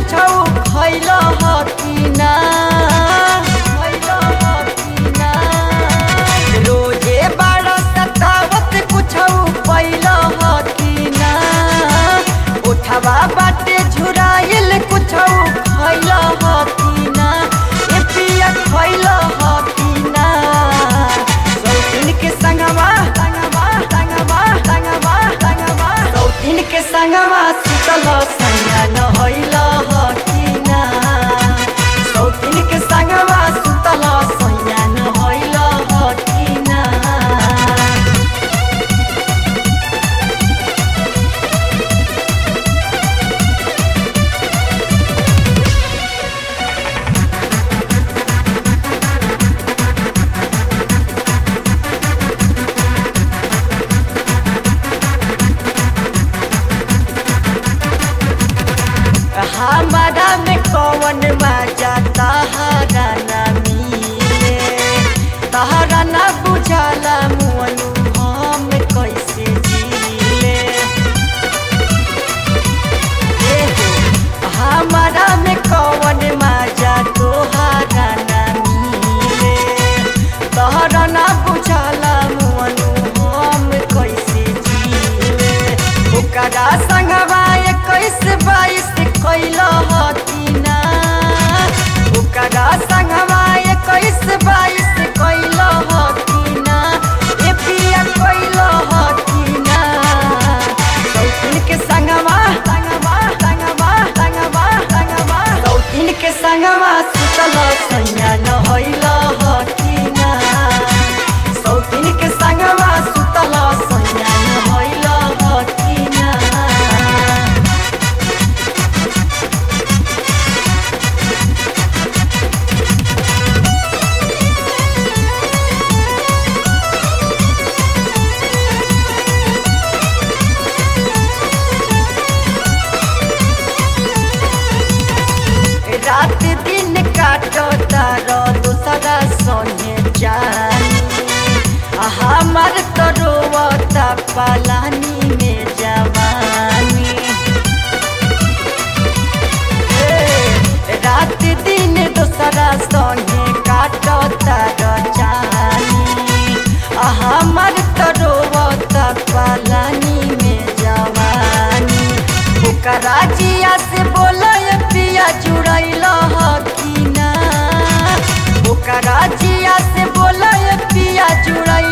कुछौ खैल हकी ना रोजे बड़ा सतावत कुछौ पैल हकी ना उठवा बाटे झुराइल कुछौ खैल हकी ना ए पिया खैल हकी ना सौतीन के संगवा सौतीन के संगवा सुतल सैया नहैल हकी ना सौतीन के संगवा सुतल सैया नहैल हकी ना हमारा में कौन मजा तहरा ना मिले तहरा ना बुझाला मुअनु हम कैसे जीले हमारा में कौन मजा तोहरा ना मिले तहरा ना बुझाला मुअनु हम कैसे जीले ओकरा संगवा 21-22 कैल हकी ना ओकरा संगवा 21-22 कैल हकी ना ए पिया कैल हकी ना सौतीन के संगवा सौतीन के संगवा सुतल सैया नहैल हकी ना सौतीन के संगवा सुतल सैया नहैल हकी ना रात दिन काटो तारो दूसरा सोने जानी हमार तो रोवता पालानी में जवानी रात दिन दूसरा सोने काटो तारो जानी हमार तो रोवता पालानी में जवानी ओकरा जिया से बोला पिया जुड़ैल हकी ना ओकरा जिया से बोला पिया जुड़ैल